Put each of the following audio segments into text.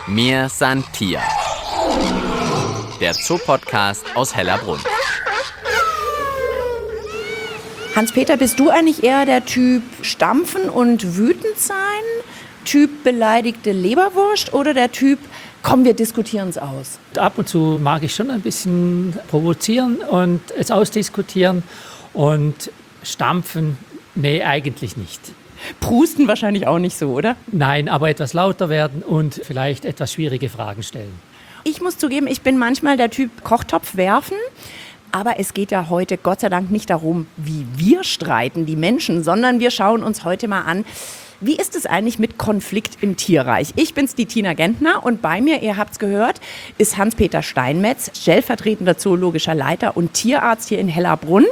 Mir san Tier. Der Zoopodcast aus Hellerbrunn. Hans-Peter, bist du eigentlich eher der Typ stampfen und wütend sein, Typ beleidigte Leberwurst oder der Typ, komm, wir diskutieren es aus? Ab und zu mag ich schon ein bisschen provozieren und es ausdiskutieren und stampfen, nee, eigentlich nicht. Prusten wahrscheinlich auch nicht so, oder? Nein, aber etwas lauter werden und vielleicht etwas schwierige Fragen stellen. Ich muss zugeben, ich bin manchmal der Typ Kochtopf werfen. Aber es geht ja heute Gott sei Dank nicht darum, wie wir streiten, die Menschen, sondern wir schauen uns heute mal an, wie ist es eigentlich mit Konflikt im Tierreich? Ich bin's, die Tina Gentner, und bei mir, ihr habt's gehört, ist Hans-Peter Steinmetz, stellvertretender zoologischer Leiter und Tierarzt hier in Hellerbrunn.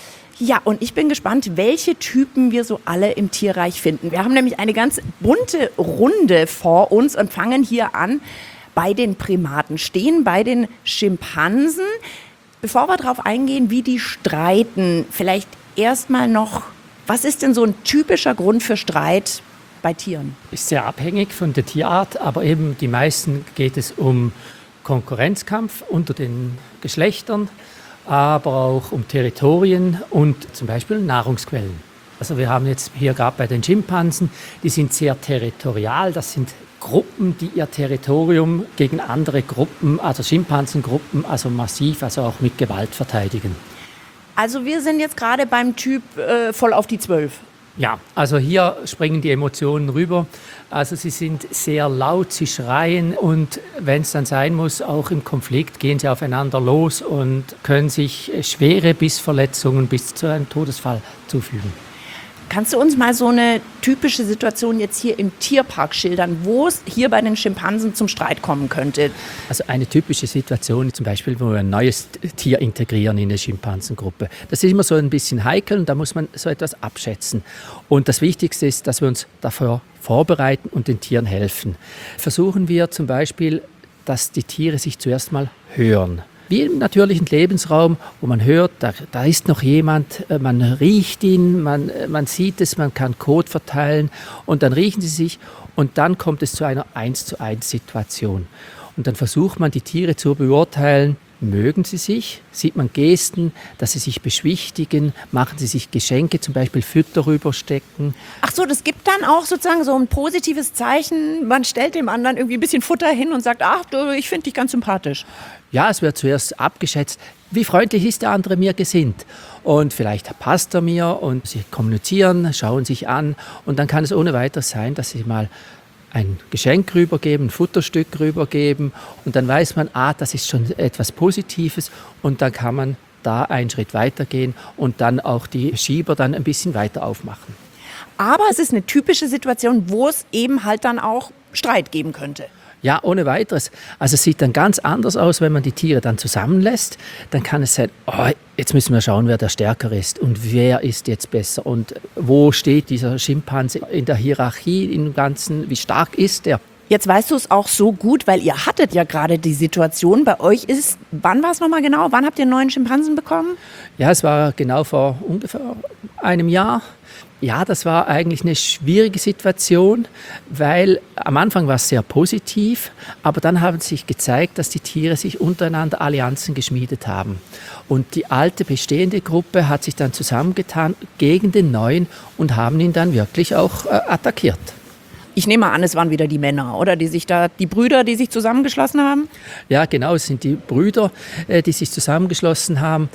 Ja, und ich bin gespannt, welche Typen wir so alle im Tierreich finden. Wir haben nämlich eine ganz bunte Runde vor uns und fangen hier an bei den Primaten, stehen bei den Schimpansen. Bevor wir darauf eingehen, wie die streiten, vielleicht erstmal noch, was ist denn so ein typischer Grund für Streit bei Tieren? Ist sehr abhängig von der Tierart, aber eben die meisten geht es um Konkurrenzkampf unter den Geschlechtern, aber auch um Territorien und zum Beispiel Nahrungsquellen. Also wir haben jetzt hier gerade bei den Schimpansen, die sind sehr territorial, das sind Gruppen, die ihr Territorium gegen andere Gruppen, also Schimpansengruppen, also massiv, also auch mit Gewalt verteidigen. Also wir sind jetzt gerade beim Typ voll auf die 12. Ja, also hier springen die Emotionen rüber. Also sie sind sehr laut, sie schreien und wenn es dann sein muss, auch im Konflikt gehen sie aufeinander los und können sich schwere Bissverletzungen bis zu einem Todesfall zufügen. Kannst du uns mal so eine typische Situation jetzt hier im Tierpark schildern, wo es hier bei den Schimpansen zum Streit kommen könnte? Also eine typische Situation, zum Beispiel, wo wir ein neues Tier integrieren in eine Schimpansengruppe. Das ist immer so ein bisschen heikel und da muss man so etwas abschätzen. Und das Wichtigste ist, dass wir uns dafür vorbereiten und den Tieren helfen. Versuchen wir zum Beispiel, dass die Tiere sich zuerst mal hören. Wie im natürlichen Lebensraum, wo man hört, da ist noch jemand, man riecht ihn, man sieht es, man kann Kot verteilen und dann riechen sie sich und dann kommt es zu einer 1:1-Situation. Und dann versucht man, die Tiere zu beurteilen, mögen sie sich, sieht man Gesten, dass sie sich beschwichtigen, machen sie sich Geschenke, zum Beispiel Futter rüberstecken. Ach so, das gibt dann auch sozusagen so ein positives Zeichen, man stellt dem anderen irgendwie ein bisschen Futter hin und sagt, ach du, ich finde dich ganz sympathisch. Ja, es wird zuerst abgeschätzt, wie freundlich ist der andere mir gesinnt. Und vielleicht passt er mir und sie kommunizieren, schauen sich an. Und dann kann es ohne weiteres sein, dass sie mal ein Geschenk rübergeben, ein Futterstück rübergeben. Und dann weiß man, das ist schon etwas Positives. Und dann kann man da einen Schritt weitergehen und dann auch die Schieber dann ein bisschen weiter aufmachen. Aber es ist eine typische Situation, wo es eben halt dann auch Streit geben könnte. Ja, ohne weiteres. Also es sieht dann ganz anders aus, wenn man die Tiere dann zusammenlässt. Dann kann es sein, jetzt müssen wir schauen, wer der Stärker ist und wer ist jetzt besser und wo steht dieser Schimpanse in der Hierarchie im Ganzen, wie stark ist der? Jetzt weißt du es auch so gut, weil ihr hattet ja gerade die Situation. Bei euch ist, wann war es nochmal genau? Wann habt ihr einen neuen Schimpansen bekommen? Ja, es war genau vor ungefähr einem Jahr. Ja, das war eigentlich eine schwierige Situation, weil am Anfang war es sehr positiv, aber dann haben sich gezeigt, dass die Tiere sich untereinander Allianzen geschmiedet haben. Und die alte bestehende Gruppe hat sich dann zusammengetan gegen den neuen und haben ihn dann wirklich auch attackiert. Ich nehme an, es waren wieder die Männer, oder? Die Brüder, die sich zusammengeschlossen haben? Ja, genau, es sind die Brüder, die sich zusammengeschlossen haben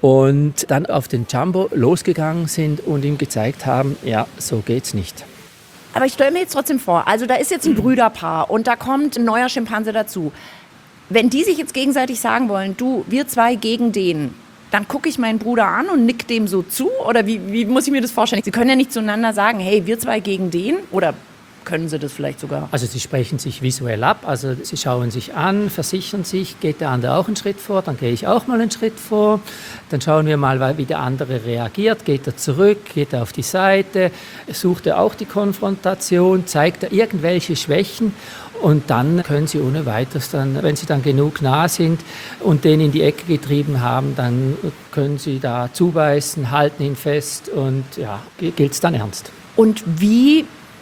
und dann auf den Jumbo losgegangen sind und ihm gezeigt haben, ja, so geht's nicht. Aber ich stelle mir jetzt trotzdem vor, also da ist jetzt ein Brüderpaar und da kommt ein neuer Schimpanse dazu. Wenn die sich jetzt gegenseitig sagen wollen, du, wir zwei gegen den, dann gucke ich meinen Bruder an und nick dem so zu? Oder wie muss ich mir das vorstellen? Sie können ja nicht zueinander sagen, hey, wir zwei gegen den, oder können sie das vielleicht sogar? Also sie sprechen sich visuell ab, also sie schauen sich an, versichern sich, geht der andere auch einen Schritt vor, dann gehe ich auch mal einen Schritt vor, dann schauen wir mal, wie der andere reagiert, geht er zurück, geht er auf die Seite, sucht er auch die Konfrontation, zeigt er irgendwelche Schwächen und dann können sie ohne weiteres, wenn sie dann genug nah sind und den in die Ecke getrieben haben, dann können sie da zubeißen, halten ihn fest und ja, gilt es dann ernst. Und wie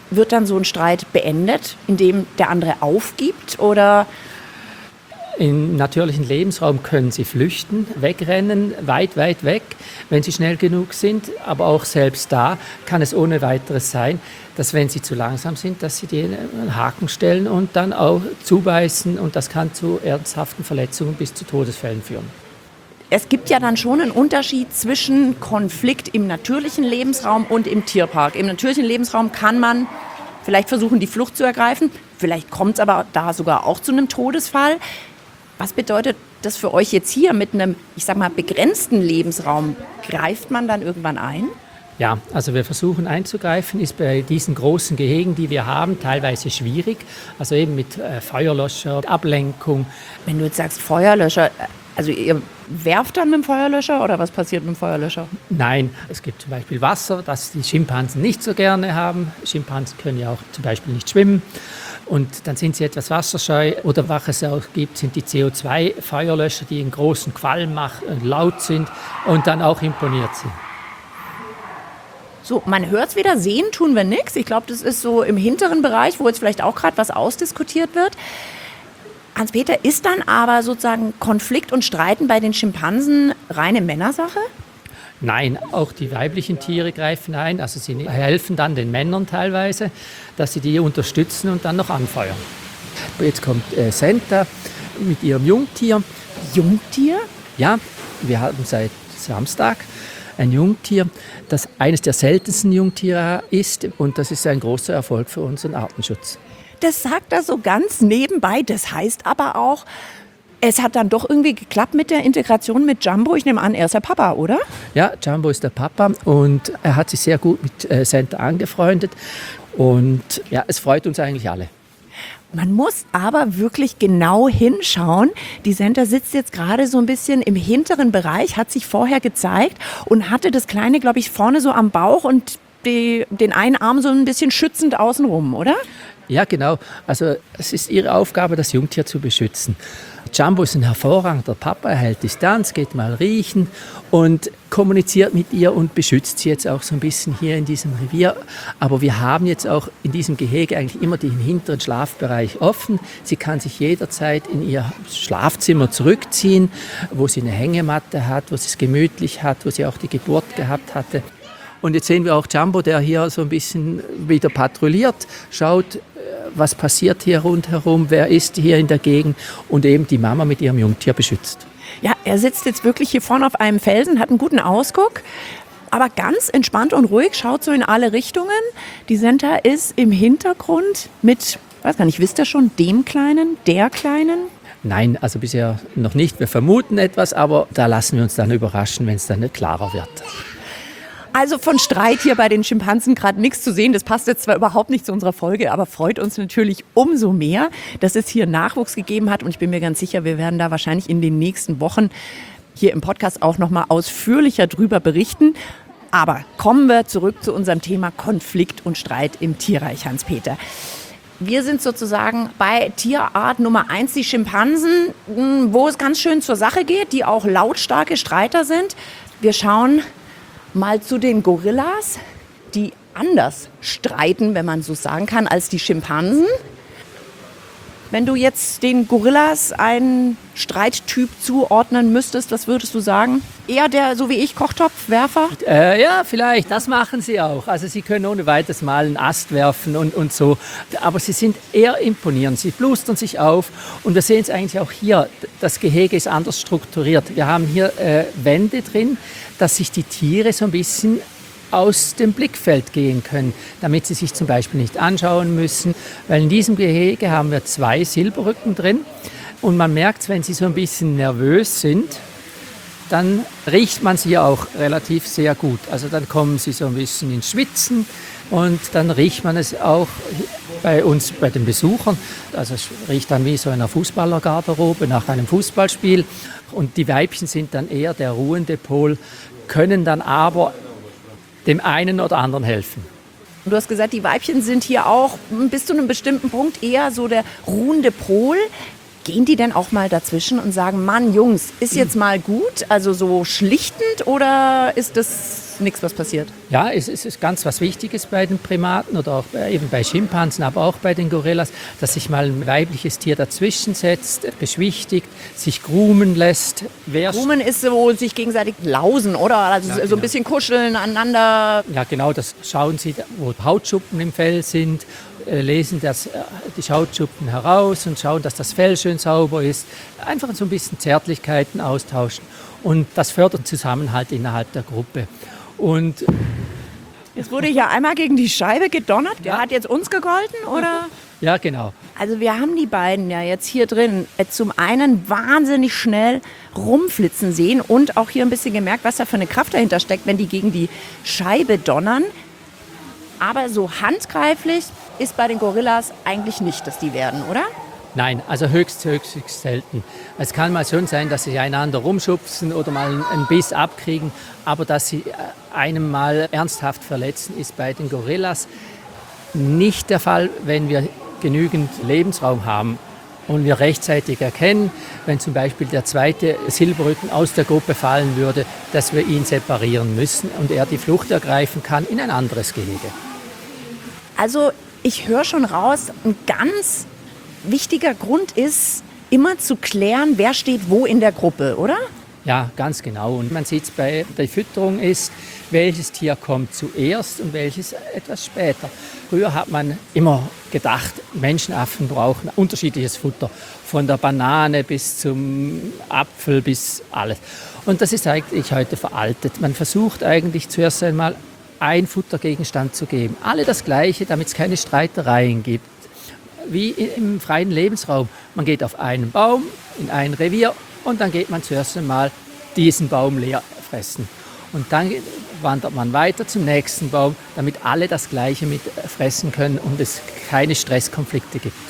wird dann so ein Streit beendet, indem der andere aufgibt oder? Im natürlichen Lebensraum können sie flüchten, wegrennen, weit, weit weg, wenn sie schnell genug sind. Aber auch selbst da kann es ohne weiteres sein, dass wenn sie zu langsam sind, dass sie den einen Haken stellen und dann auch zubeißen. Und das kann zu ernsthaften Verletzungen bis zu Todesfällen führen. Es gibt ja dann schon einen Unterschied zwischen Konflikt im natürlichen Lebensraum und im Tierpark. Im natürlichen Lebensraum kann man vielleicht versuchen, die Flucht zu ergreifen. Vielleicht kommt es aber da sogar auch zu einem Todesfall. Was bedeutet das für euch jetzt hier mit einem, ich sag mal, begrenzten Lebensraum? Greift man dann irgendwann ein? Ja, also wir versuchen einzugreifen, ist bei diesen großen Gehegen, die wir haben, teilweise schwierig. Also eben mit Feuerlöscher, Ablenkung. Wenn du jetzt sagst Feuerlöscher, also ihr werft dann mit dem Feuerlöscher oder was passiert mit dem Feuerlöscher? Nein, es gibt zum Beispiel Wasser, das die Schimpansen nicht so gerne haben. Schimpansen können ja auch zum Beispiel nicht schwimmen. Und dann sind sie etwas wasserscheu. Oder was es auch gibt, sind die CO2-Feuerlöscher, die einen großen Qualm machen, laut sind und dann auch imponiert sind. So, man hört es wieder, sehen tun wir nichts. Ich glaube, das ist so im hinteren Bereich, wo jetzt vielleicht auch gerade was ausdiskutiert wird. Hans-Peter, ist dann aber sozusagen Konflikt und Streiten bei den Schimpansen reine Männersache? Nein, auch die weiblichen Tiere greifen ein. Also sie helfen dann den Männern teilweise, dass sie die unterstützen und dann noch anfeuern. Jetzt kommt Senta mit ihrem Jungtier. Jungtier? Ja, wir haben seit Samstag ein Jungtier, das eines der seltensten Jungtiere ist. Und das ist ein großer Erfolg für unseren Artenschutz. Das sagt er so ganz nebenbei. Das heißt aber auch, es hat dann doch irgendwie geklappt mit der Integration mit Jumbo. Ich nehme an, er ist der Papa, oder? Ja, Jumbo ist der Papa und er hat sich sehr gut mit Senta angefreundet. Und ja, es freut uns eigentlich alle. Man muss aber wirklich genau hinschauen. Die Senta sitzt jetzt gerade so ein bisschen im hinteren Bereich, hat sich vorher gezeigt und hatte das Kleine, glaube ich, vorne so am Bauch und den einen Arm so ein bisschen schützend außenrum, oder? Ja, genau. Also es ist ihre Aufgabe, das Jungtier zu beschützen. Jumbo ist ein hervorragender Papa, er hält Distanz, geht mal riechen und kommuniziert mit ihr und beschützt sie jetzt auch so ein bisschen hier in diesem Revier. Aber wir haben jetzt auch in diesem Gehege eigentlich immer den hinteren Schlafbereich offen. Sie kann sich jederzeit in ihr Schlafzimmer zurückziehen, wo sie eine Hängematte hat, wo sie es gemütlich hat, wo sie auch die Geburt gehabt hatte. Und jetzt sehen wir auch Jumbo, der hier so ein bisschen wieder patrouilliert, schaut, was passiert hier rundherum, wer ist hier in der Gegend und eben die Mama mit ihrem Jungtier beschützt. Ja, er sitzt jetzt wirklich hier vorne auf einem Felsen, hat einen guten Ausguck, aber ganz entspannt und ruhig, schaut so in alle Richtungen. Die Senta ist im Hintergrund mit, weiß gar nicht, wisst ihr schon, dem Kleinen, der Kleinen? Nein, also bisher noch nicht. Wir vermuten etwas, aber da lassen wir uns dann überraschen, wenn es dann klarer wird. Also von Streit hier bei den Schimpansen gerade nichts zu sehen. Das passt jetzt zwar überhaupt nicht zu unserer Folge, aber freut uns natürlich umso mehr, dass es hier Nachwuchs gegeben hat. Und ich bin mir ganz sicher, wir werden da wahrscheinlich in den nächsten Wochen hier im Podcast auch noch mal ausführlicher drüber berichten. Aber kommen wir zurück zu unserem Thema Konflikt und Streit im Tierreich, Hans-Peter. Wir sind sozusagen bei Tierart Nummer 1, die Schimpansen, wo es ganz schön zur Sache geht, die auch lautstarke Streiter sind. Wir schauen mal zu den Gorillas, die anders streiten, wenn man so sagen kann, als die Schimpansen. Wenn du jetzt den Gorillas einen Streittyp zuordnen müsstest, was würdest du sagen? Eher der, so wie ich, Kochtopfwerfer? Ja, vielleicht, das machen sie auch. Also sie können ohne weiteres mal einen Ast werfen und so. Aber sie sind eher imponierend, sie blustern sich auf. Und wir sehen es eigentlich auch hier, das Gehege ist anders strukturiert. Wir haben hier Wände drin, dass sich die Tiere so ein bisschen aus dem Blickfeld gehen können, damit sie sich zum Beispiel nicht anschauen müssen. Weil in diesem Gehege haben wir 2 Silberrücken drin und man merkt, wenn sie so ein bisschen nervös sind, dann riecht man sie auch relativ sehr gut. Also dann kommen sie so ein bisschen ins Schwitzen und dann riecht man es auch bei uns, bei den Besuchern. Also es riecht dann wie so in einer Fußballergarderobe nach einem Fußballspiel. Und die Weibchen sind dann eher der ruhende Pol, können dann aber dem einen oder anderen helfen. Du hast gesagt, die Weibchen sind hier auch bis zu einem bestimmten Punkt eher so der ruhende Pol. Gehen die denn auch mal dazwischen und sagen, Mann, Jungs, ist jetzt mal gut? Also so schlichtend oder ist das ist nichts, was passiert. Ja, es ist ganz was Wichtiges bei den Primaten oder auch eben bei Schimpansen, aber auch bei den Gorillas, dass sich mal ein weibliches Tier dazwischen setzt, beschwichtigt, sich groomen lässt. Groomen ist so sich gegenseitig lausen, oder? Also so ein bisschen kuscheln, aneinander. Ja, genau, das schauen Sie, wo Hautschuppen im Fell sind, lesen die Hautschuppen heraus und schauen, dass das Fell schön sauber ist. Einfach so ein bisschen Zärtlichkeiten austauschen. Und das fördert Zusammenhalt innerhalb der Gruppe. Und Jetzt wurde ja einmal gegen die Scheibe gedonnert. Der hat jetzt uns gegolten, oder? ja, genau. Also wir haben die beiden ja jetzt hier drin zum einen wahnsinnig schnell rumflitzen sehen und auch hier ein bisschen gemerkt, was da für eine Kraft dahinter steckt, wenn die gegen die Scheibe donnern. Aber so handgreiflich ist bei den Gorillas eigentlich nicht, dass die werden, oder? Nein, also höchst selten. Es kann mal schon sein, dass sie einander rumschubsen oder mal einen Biss abkriegen, aber dass sie einem mal ernsthaft verletzen, ist bei den Gorillas nicht der Fall, wenn wir genügend Lebensraum haben und wir rechtzeitig erkennen, wenn zum Beispiel der zweite Silberrücken aus der Gruppe fallen würde, dass wir ihn separieren müssen und er die Flucht ergreifen kann in ein anderes Gehege. Also ich höre schon raus, ein ganz wichtiger Grund ist, immer zu klären, wer steht wo in der Gruppe, oder? Ja, ganz genau. Und man sieht es bei der Fütterung ist, welches Tier kommt zuerst und welches etwas später. Früher hat man immer gedacht, Menschenaffen brauchen unterschiedliches Futter. Von der Banane bis zum Apfel bis alles. Und das ist eigentlich heute veraltet. Man versucht eigentlich zuerst einmal ein Futtergegenstand zu geben. Alle das Gleiche, damit es keine Streitereien gibt. Wie im freien Lebensraum. Man geht auf einen Baum, in ein Revier und dann geht man zuerst einmal diesen Baum leer fressen. Und dann wandert man weiter zum nächsten Baum, damit alle das Gleiche mit fressen können und es keine Stresskonflikte gibt.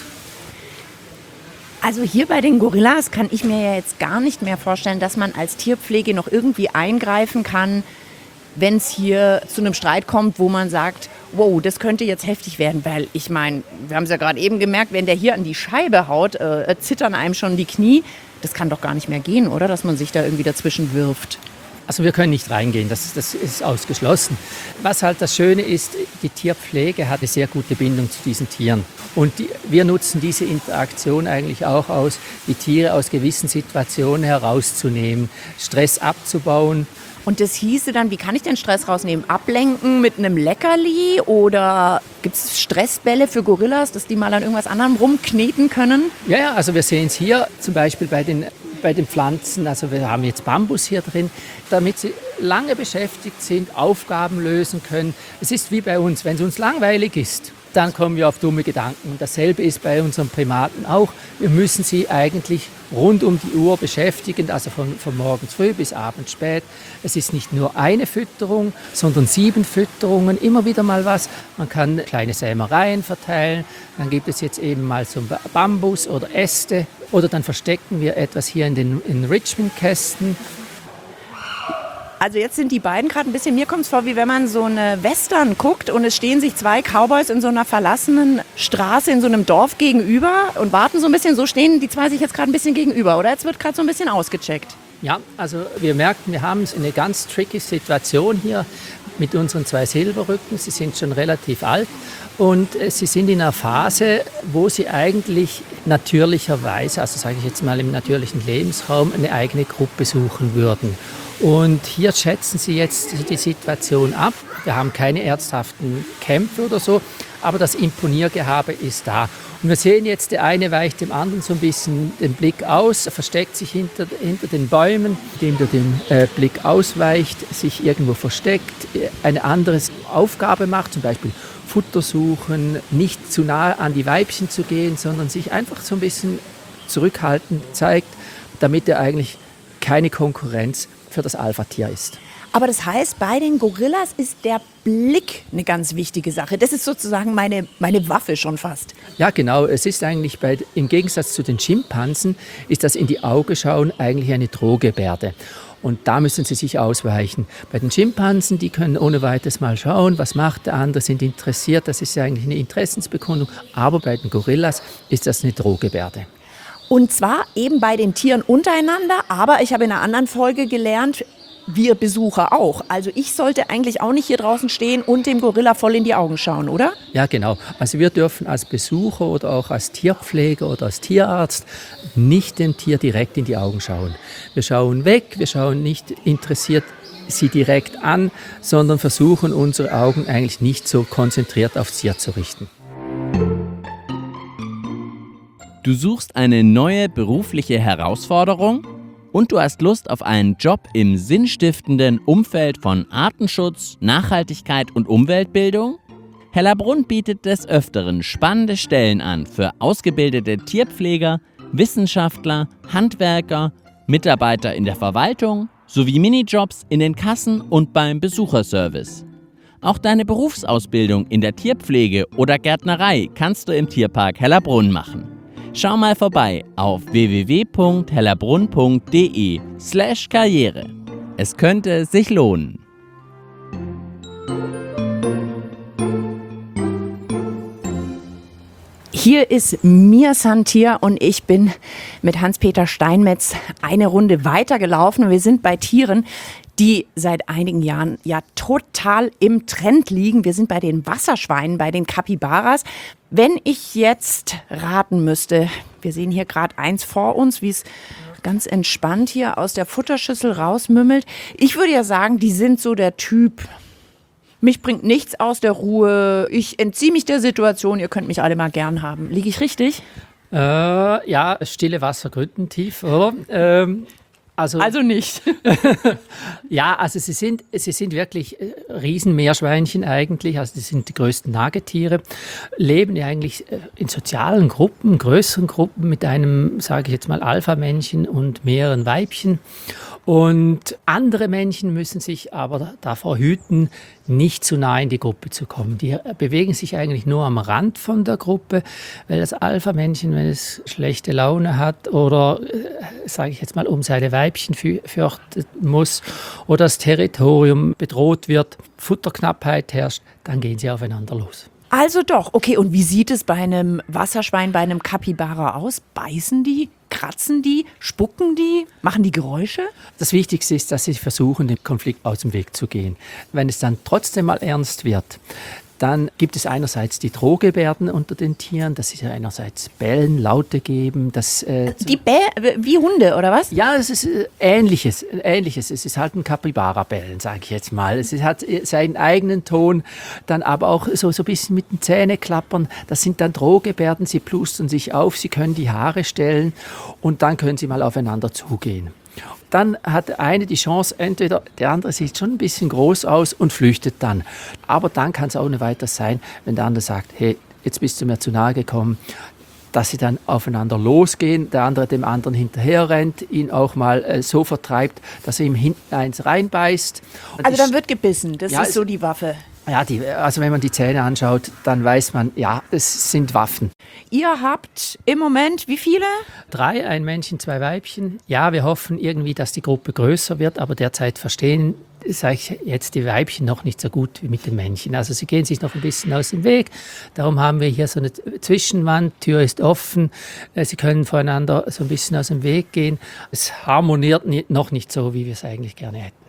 Also hier bei den Gorillas kann ich mir ja jetzt gar nicht mehr vorstellen, dass man als Tierpflege noch irgendwie eingreifen kann, wenn es hier zu einem Streit kommt, wo man sagt, wow, das könnte jetzt heftig werden, weil ich meine, wir haben es ja gerade eben gemerkt, wenn der hier an die Scheibe haut, zittern einem schon die Knie. Das kann doch gar nicht mehr gehen, oder? Dass man sich da irgendwie dazwischen wirft. Also wir können nicht reingehen, das ist ausgeschlossen. Was halt das Schöne ist, die Tierpflege hat eine sehr gute Bindung zu diesen Tieren. Und wir nutzen diese Interaktion eigentlich auch aus, die Tiere aus gewissen Situationen herauszunehmen, Stress abzubauen. Und das hieße dann, wie kann ich den Stress rausnehmen? Ablenken mit einem Leckerli oder gibt es Stressbälle für Gorillas, dass die mal an irgendwas anderem rumkneten können? Ja, also wir sehen es hier zum Beispiel bei den Pflanzen, also wir haben jetzt Bambus hier drin, damit sie lange beschäftigt sind, Aufgaben lösen können. Es ist wie bei uns, wenn es uns langweilig ist, dann kommen wir auf dumme Gedanken. Und dasselbe ist bei unseren Primaten auch. Wir müssen sie eigentlich rund um die Uhr beschäftigen, also von morgens früh bis abends spät. Es ist nicht nur eine Fütterung, sondern 7 Fütterungen, immer wieder mal was. Man kann kleine Sämereien verteilen, dann gibt es jetzt eben mal so Bambus oder Äste oder dann verstecken wir etwas hier in den Enrichment-Kästen. Also jetzt sind die beiden gerade ein bisschen, mir kommt es vor, wie wenn man so eine Western guckt und es stehen sich 2 Cowboys in so einer verlassenen Straße in so einem Dorf gegenüber und warten so ein bisschen, so stehen die 2 sich jetzt gerade ein bisschen gegenüber, oder? Jetzt wird gerade so ein bisschen ausgecheckt. Ja, also wir merken, wir haben eine ganz tricky Situation hier mit unseren 2 Silberrücken. Sie sind schon relativ alt und sie sind in einer Phase, wo sie eigentlich natürlicherweise, also sage ich jetzt mal im natürlichen Lebensraum, eine eigene Gruppe suchen würden. Und hier schätzen sie jetzt die Situation ab. Wir haben keine ernsthaften Kämpfe oder so, aber das Imponiergehabe ist da. Und wir sehen jetzt, der eine weicht dem anderen so ein bisschen den Blick aus, er versteckt sich hinter den Bäumen, indem er den Blick ausweicht, sich irgendwo versteckt, eine andere Aufgabe macht, zum Beispiel Futter suchen, nicht zu nahe an die Weibchen zu gehen, sondern sich einfach so ein bisschen zurückhaltend zeigt, damit er eigentlich keine Konkurrenz für das Alpha-Tier ist. Aber das heißt, bei den Gorillas ist der Blick eine ganz wichtige Sache. Das ist sozusagen meine Waffe schon fast. Ja, genau. Es ist eigentlich, im Gegensatz zu den Schimpansen, ist das in die Augen schauen eigentlich eine Drohgebärde. Und da müssen sie sich ausweichen. Bei den Schimpansen, die können ohne weiteres mal schauen, was macht der andere, sind interessiert. Das ist ja eigentlich eine Interessensbekundung. Aber bei den Gorillas ist das eine Drohgebärde. Und zwar eben bei den Tieren untereinander, aber ich habe in einer anderen Folge gelernt, wir Besucher auch. Also ich sollte eigentlich auch nicht hier draußen stehen und dem Gorilla voll in die Augen schauen, oder? Ja, genau. Also wir dürfen als Besucher oder auch als Tierpfleger oder als Tierarzt nicht dem Tier direkt in die Augen schauen. Wir schauen weg, wir schauen nicht interessiert sie direkt an, sondern versuchen unsere Augen eigentlich nicht so konzentriert aufs Tier zu richten. Du suchst eine neue berufliche Herausforderung und du hast Lust auf einen Job im sinnstiftenden Umfeld von Artenschutz, Nachhaltigkeit und Umweltbildung? Hellerbrunn bietet des Öfteren spannende Stellen an für ausgebildete Tierpfleger, Wissenschaftler, Handwerker, Mitarbeiter in der Verwaltung sowie Minijobs in den Kassen und beim Besucherservice. Auch deine Berufsausbildung in der Tierpflege oder Gärtnerei kannst du im Tierpark Hellerbrunn machen. Schau mal vorbei auf www.hellerbrunn.de/Karriere. Es könnte sich lohnen. Hier ist Mir Santier und ich bin mit Hans-Peter Steinmetz eine Runde weitergelaufen. Wir sind bei Tieren, die seit einigen Jahren ja total im Trend liegen. Wir sind bei den Wasserschweinen, bei den Capybaras. Wenn ich jetzt raten müsste, wir sehen hier gerade eins vor uns, wie es ganz entspannt hier aus der Futterschüssel rausmümmelt. Ich würde ja sagen, die sind so der Typ, mich bringt nichts aus der Ruhe, ich entziehe mich der Situation, ihr könnt mich alle mal gern haben. Liege ich richtig? Ja, stille Wasser gründen tief, oder? Also nicht. Ja, also sie sind wirklich Riesenmeerschweinchen eigentlich, also die sind die größten Nagetiere, leben ja eigentlich in sozialen Gruppen, größeren Gruppen mit einem, sage ich jetzt mal, Alpha-Männchen und mehreren Weibchen. Und andere Männchen müssen sich aber davor hüten, nicht zu nah in die Gruppe zu kommen. Die bewegen sich eigentlich nur am Rand von der Gruppe, weil das Alpha-Männchen, wenn es schlechte Laune hat oder, sage ich jetzt mal, um seine Weibchen fürchten muss oder das Territorium bedroht wird, Futterknappheit herrscht, dann gehen sie aufeinander los. Also doch, okay, und wie sieht es bei einem Wasserschwein, bei einem Capybara aus? Beißen die? Kratzen die? Spucken die? Machen die Geräusche? Das Wichtigste ist, dass sie versuchen, dem Konflikt aus dem Weg zu gehen. Wenn es dann trotzdem mal ernst wird, dann gibt es einerseits die Drohgebärden unter den Tieren, das ist ja einerseits Bellen, Laute geben. Wie Hunde, oder was? Ja, es ist Ähnliches. Es ist halt ein Capybara-Bellen, sage ich jetzt mal. Es hat seinen eigenen Ton, dann aber auch so ein bisschen mit den Zähnen klappern. Das sind dann Drohgebärden, sie plustern sich auf, sie können die Haare stellen und dann können sie mal aufeinander zugehen. Dann hat der eine die Chance, entweder der andere sieht schon ein bisschen groß aus und flüchtet dann. Aber dann kann es auch nicht weiter sein, wenn der andere sagt, hey, jetzt bist du mir zu nahe gekommen, dass sie dann aufeinander losgehen, der andere dem anderen hinterher rennt, ihn auch mal so vertreibt, dass er ihm hinten eins reinbeißt. Also dann wird gebissen, das ist so die Waffe. Ja, also wenn man die Zähne anschaut, dann weiß man, ja, es sind Waffen. Ihr habt im Moment wie viele? 3, ein Männchen, 2 Weibchen. Ja, wir hoffen irgendwie, dass die Gruppe größer wird, aber derzeit verstehen, sage ich jetzt, die Weibchen noch nicht so gut wie mit den Männchen. Also sie gehen sich noch ein bisschen aus dem Weg. Darum haben wir hier so eine Zwischenwand, Tür ist offen. Sie können voreinander so ein bisschen aus dem Weg gehen. Es harmoniert noch nicht so, wie wir es eigentlich gerne hätten.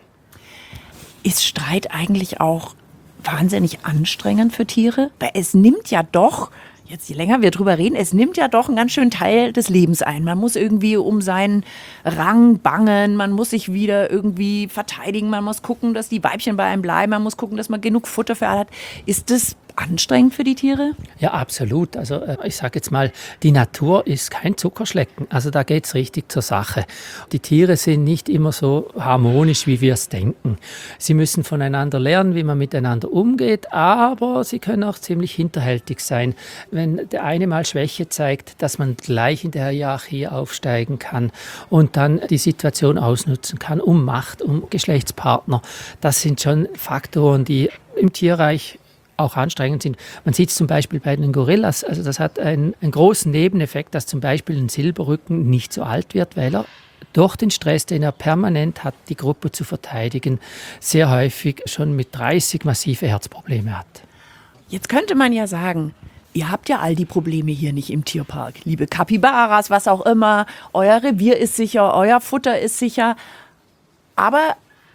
Ist Streit eigentlich auch wahnsinnig anstrengend für Tiere? Weil es nimmt ja doch, jetzt je länger wir drüber reden, es nimmt ja doch einen ganz schönen Teil des Lebens ein. Man muss irgendwie um seinen Rang bangen, man muss sich wieder irgendwie verteidigen, man muss gucken, dass die Weibchen bei einem bleiben, man muss gucken, dass man genug Futter für alle hat. Ist das anstrengend für die Tiere? Ja, absolut. Also ich sage jetzt mal, die Natur ist kein Zuckerschlecken. Also da geht es richtig zur Sache. Die Tiere sind nicht immer so harmonisch, wie wir es denken. Sie müssen voneinander lernen, wie man miteinander umgeht, aber sie können auch ziemlich hinterhältig sein. Wenn der eine mal Schwäche zeigt, dass man gleich in der Hierarchie aufsteigen kann und dann die Situation ausnutzen kann, um Macht, um Geschlechtspartner. Das sind schon Faktoren, die im Tierreich auch anstrengend sind. Man sieht es zum Beispiel bei den Gorillas, also das hat einen großen Nebeneffekt, dass zum Beispiel ein Silberrücken nicht so alt wird, weil er durch den Stress, den er permanent hat, die Gruppe zu verteidigen, sehr häufig schon mit 30 massive Herzprobleme hat. Jetzt könnte man ja sagen, ihr habt ja all die Probleme hier nicht im Tierpark. Liebe Capybaras, was auch immer, euer Revier ist sicher, euer Futter ist sicher, aber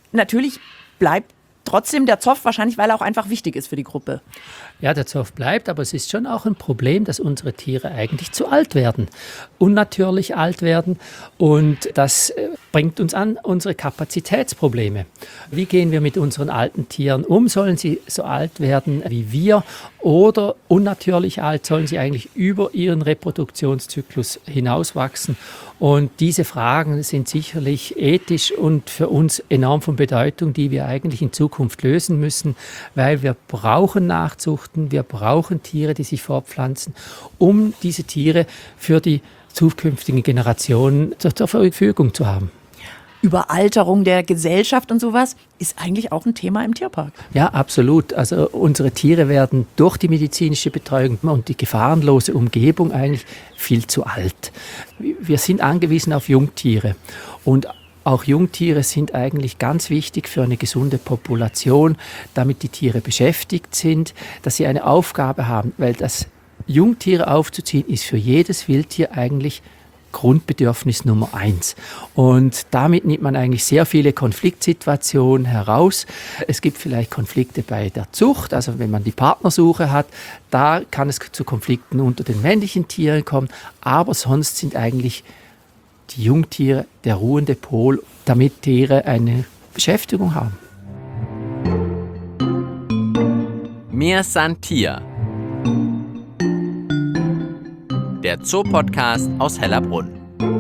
natürlich bleibt trotzdem der Zoff wahrscheinlich, weil er auch einfach wichtig ist für die Gruppe. Ja, der Zoff bleibt, aber es ist schon auch ein Problem, dass unsere Tiere eigentlich zu alt werden, unnatürlich alt werden und das bringt uns an unsere Kapazitätsprobleme. Wie gehen wir mit unseren alten Tieren um? Sollen sie so alt werden wie wir oder unnatürlich alt? Sollen sie eigentlich über ihren Reproduktionszyklus hinauswachsen? Und diese Fragen sind sicherlich ethisch und für uns enorm von Bedeutung, die wir eigentlich in Zukunft lösen müssen, weil wir brauchen Nachzuchten, wir brauchen Tiere, die sich fortpflanzen, um diese Tiere für die zukünftigen Generationen zur Verfügung zu haben. Überalterung der Gesellschaft und sowas ist eigentlich auch ein Thema im Tierpark. Ja, absolut. Also unsere Tiere werden durch die medizinische Betreuung und die gefahrenlose Umgebung eigentlich viel zu alt. Wir sind angewiesen auf Jungtiere und auch Jungtiere sind eigentlich ganz wichtig für eine gesunde Population, damit die Tiere beschäftigt sind, dass sie eine Aufgabe haben, weil das Jungtiere aufzuziehen ist für jedes Wildtier eigentlich Grundbedürfnis Nummer 1. Und damit nimmt man eigentlich sehr viele Konfliktsituationen heraus. Es gibt vielleicht Konflikte bei der Zucht, also wenn man die Partnersuche hat, da kann es zu Konflikten unter den männlichen Tieren kommen, aber sonst sind eigentlich die Jungtiere der ruhende Pol, damit Tiere eine Beschäftigung haben. Mir san Tier. Der Zoopodcast aus Hellerbrunn.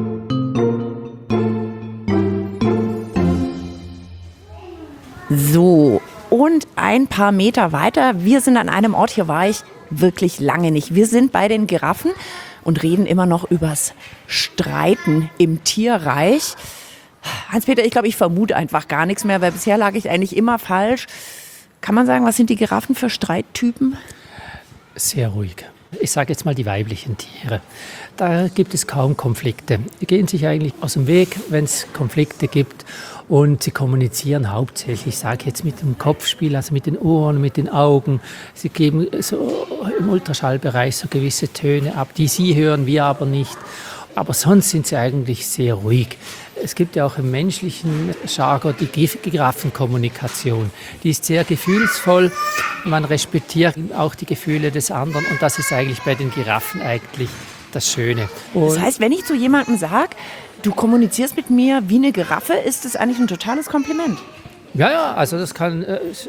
So, und ein paar Meter weiter, wir sind an einem Ort, hier war ich wirklich lange nicht. Wir sind bei den Giraffen und reden immer noch übers Streiten im Tierreich. Hans-Peter, ich glaube, ich vermute einfach gar nichts mehr, weil bisher lag ich eigentlich immer falsch. Kann man sagen, was sind die Giraffen für Streittypen? Sehr ruhig. Ich sage jetzt mal die weiblichen Tiere. Da gibt es kaum Konflikte. Die gehen sich eigentlich aus dem Weg, wenn es Konflikte gibt. Und sie kommunizieren hauptsächlich, ich sage jetzt mit dem Kopfspiel, also mit den Ohren, mit den Augen. Sie geben so im Ultraschallbereich so gewisse Töne ab, die sie hören, wir aber nicht. Aber sonst sind sie eigentlich sehr ruhig. Es gibt ja auch im menschlichen Jargon die Giraffenkommunikation. Die ist sehr gefühlsvoll. Man respektiert auch die Gefühle des anderen. Und das ist eigentlich bei den Giraffen eigentlich das Schöne. Und das heißt, wenn ich zu jemandem sage, du kommunizierst mit mir wie eine Giraffe, ist das eigentlich ein totales Kompliment. ja, also das kann...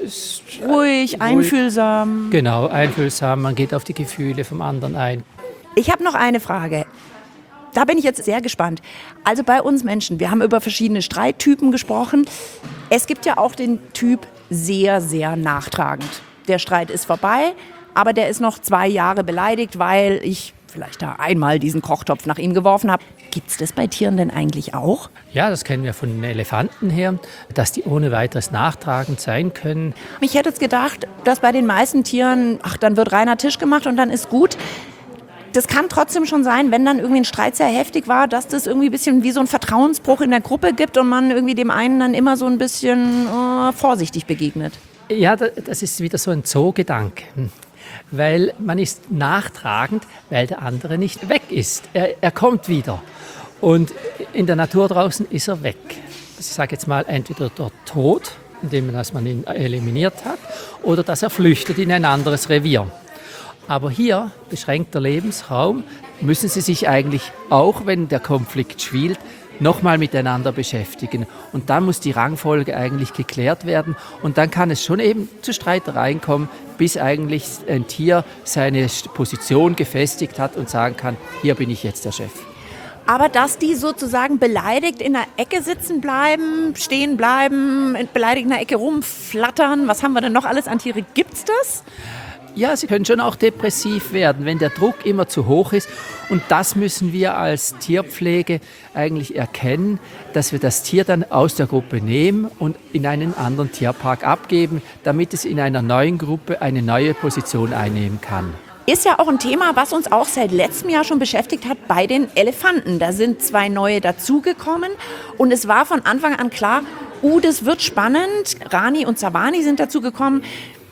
Ruhig, einfühlsam. Genau, einfühlsam. Man geht auf die Gefühle vom anderen ein. Ich habe noch eine Frage. Da bin ich jetzt sehr gespannt. Also bei uns Menschen, wir haben über verschiedene Streittypen gesprochen. Es gibt ja auch den Typ sehr, sehr nachtragend. Der Streit ist vorbei, aber der ist noch 2 Jahre beleidigt, weil ich vielleicht da einmal diesen Kochtopf nach ihm geworfen habe. Gibt es das bei Tieren denn eigentlich auch? Ja, das kennen wir von den Elefanten her, dass die ohne weiteres nachtragend sein können. Ich hätte jetzt gedacht, dass bei den meisten Tieren, dann wird reiner Tisch gemacht und dann ist gut. Das kann trotzdem schon sein, wenn dann irgendwie ein Streit sehr heftig war, dass das irgendwie ein bisschen wie so ein Vertrauensbruch in der Gruppe gibt und man irgendwie dem einen dann immer so ein bisschen vorsichtig begegnet. Ja, das ist wieder so ein Zoogedanke. Weil man ist nachtragend, weil der andere nicht weg ist. Er kommt wieder. Und in der Natur draußen ist er weg. Ich sage jetzt mal entweder der Tod, indem man ihn eliminiert hat, oder dass er flüchtet in ein anderes Revier. Aber hier, beschränkter Lebensraum, müssen sie sich eigentlich, auch wenn der Konflikt schwelt, nochmal miteinander beschäftigen. Und dann muss die Rangfolge eigentlich geklärt werden. Und dann kann es schon eben zu Streitereien kommen, bis eigentlich ein Tier seine Position gefestigt hat und sagen kann, hier bin ich jetzt der Chef. Aber dass die sozusagen beleidigt in der Ecke sitzen bleiben, stehen bleiben, beleidigt in der Ecke rumflattern, was haben wir denn noch alles an Tiere? Gibt's das? Ja, sie können schon auch depressiv werden, wenn der Druck immer zu hoch ist. Und das müssen wir als Tierpflege eigentlich erkennen, dass wir das Tier dann aus der Gruppe nehmen und in einen anderen Tierpark abgeben, damit es in einer neuen Gruppe eine neue Position einnehmen kann. Ist ja auch ein Thema, was uns auch seit letztem Jahr schon beschäftigt hat bei den Elefanten. Da sind 2 neue dazugekommen und es war von Anfang an klar, das wird spannend. Rani und Savani sind dazugekommen.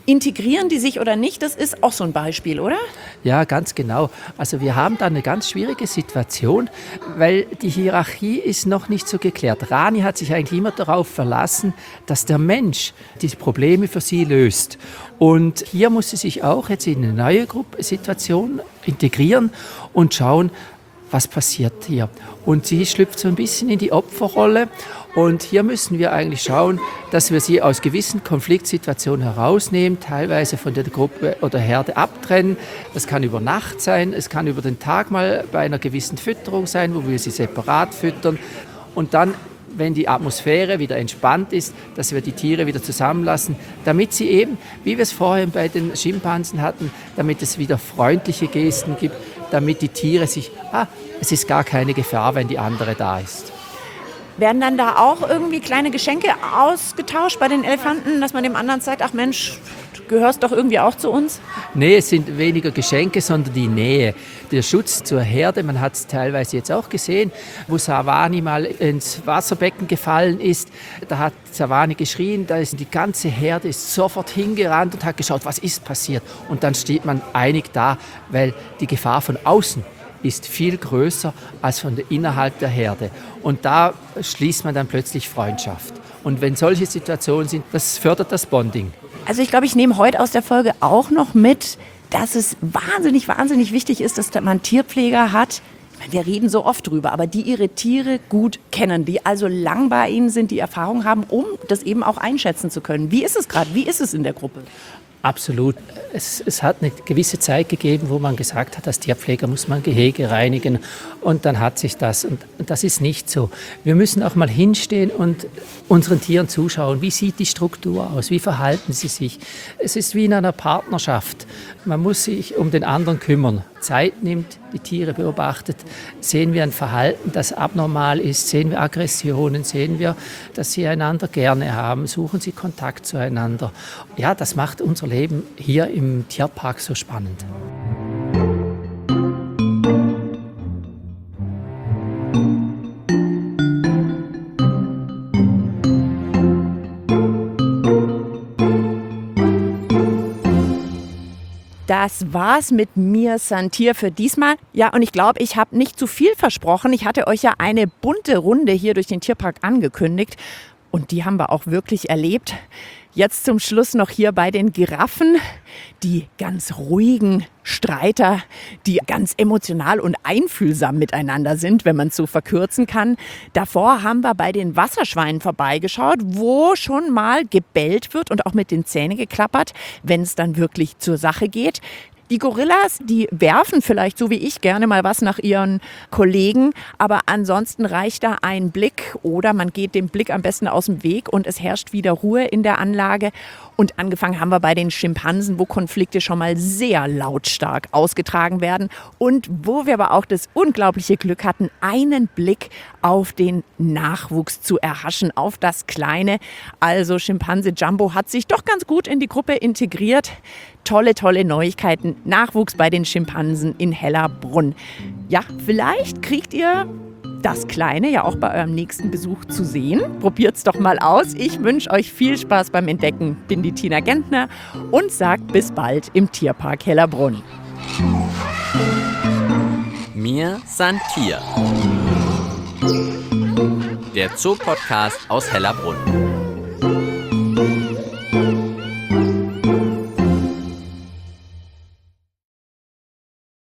Integrieren die sich oder nicht? Das ist auch so ein Beispiel, oder? Ja, ganz genau. Also wir haben da eine ganz schwierige Situation, weil die Hierarchie ist noch nicht so geklärt. Rani hat sich eigentlich immer darauf verlassen, dass der Mensch die Probleme für sie löst. Und hier muss sie sich auch jetzt in eine neue Situation integrieren und schauen, was passiert hier. Und sie schlüpft so ein bisschen in die Opferrolle. Und hier müssen wir eigentlich schauen, dass wir sie aus gewissen Konfliktsituationen herausnehmen, teilweise von der Gruppe oder Herde abtrennen. Das kann über Nacht sein, es kann über den Tag mal bei einer gewissen Fütterung sein, wo wir sie separat füttern. Und dann, wenn die Atmosphäre wieder entspannt ist, dass wir die Tiere wieder zusammenlassen, damit sie eben, wie wir es vorher bei den Schimpansen hatten, damit es wieder freundliche Gesten gibt, damit die Tiere sich, es ist gar keine Gefahr, wenn die andere da ist. Werden dann da auch irgendwie kleine Geschenke ausgetauscht bei den Elefanten, dass man dem anderen sagt, ach Mensch, du gehörst doch irgendwie auch zu uns? Nee, es sind weniger Geschenke, sondern die Nähe. Der Schutz zur Herde, man hat es teilweise jetzt auch gesehen, wo Savani mal ins Wasserbecken gefallen ist. Da hat Savani geschrien, da ist die ganze Herde ist sofort hingerannt und hat geschaut, was ist passiert. Und dann steht man einig da, weil die Gefahr von außen ist viel größer als von innerhalb der Herde. Und da schließt man dann plötzlich Freundschaft. Und wenn solche Situationen sind, das fördert das Bonding. Also ich glaube, ich nehme heute aus der Folge auch noch mit, dass es wahnsinnig, wahnsinnig wichtig ist, dass man Tierpfleger hat. Ich meine, wir reden so oft drüber, aber die ihre Tiere gut kennen, die also lang bei ihnen sind, die Erfahrung haben, um das eben auch einschätzen zu können. Wie ist es gerade? Wie ist es in der Gruppe? Absolut. Es hat eine gewisse Zeit gegeben, wo man gesagt hat, als Tierpfleger muss man Gehege reinigen und dann hat sich das. Und das ist nicht so. Wir müssen auch mal hinstehen und unseren Tieren zuschauen. Wie sieht die Struktur aus? Wie verhalten sie sich? Es ist wie in einer Partnerschaft. Man muss sich um den anderen kümmern. Zeit nimmt, die Tiere beobachtet. Sehen wir ein Verhalten, das abnormal ist? Sehen wir Aggressionen? Sehen wir, dass sie einander gerne haben? Suchen sie Kontakt zueinander? Ja, das macht unser Leben hier im Tierpark so spannend. Das war's mit mir, Santier, für diesmal. Ja, und ich glaube, ich habe nicht zu viel versprochen. Ich hatte euch ja eine bunte Runde hier durch den Tierpark angekündigt. Und die haben wir auch wirklich erlebt. Jetzt zum Schluss noch hier bei den Giraffen. Die ganz ruhigen Streiter, die ganz emotional und einfühlsam miteinander sind, wenn man es so verkürzen kann. Davor haben wir bei den Wasserschweinen vorbeigeschaut, wo schon mal gebellt wird und auch mit den Zähnen geklappert, wenn es dann wirklich zur Sache geht. Die Gorillas, die werfen vielleicht so wie ich gerne mal was nach ihren Kollegen, aber ansonsten reicht da ein Blick oder man geht dem Blick am besten aus dem Weg und es herrscht wieder Ruhe in der Anlage. Und angefangen haben wir bei den Schimpansen, wo Konflikte schon mal sehr lautstark ausgetragen werden und wo wir aber auch das unglaubliche Glück hatten, einen Blick auf den Nachwuchs zu erhaschen, auf das Kleine. Also Schimpanse Jumbo hat sich doch ganz gut in die Gruppe integriert. Tolle, tolle Neuigkeiten. Nachwuchs bei den Schimpansen in Hellerbrunn. Ja, vielleicht kriegt ihr das Kleine ja auch bei eurem nächsten Besuch zu sehen. Probiert's doch mal aus. Ich wünsche euch viel Spaß beim Entdecken. Bin die Tina Gentner und sagt bis bald im Tierpark Hellerbrunn. Mir Santier. Der Zoo-Podcast aus Hellerbrunn.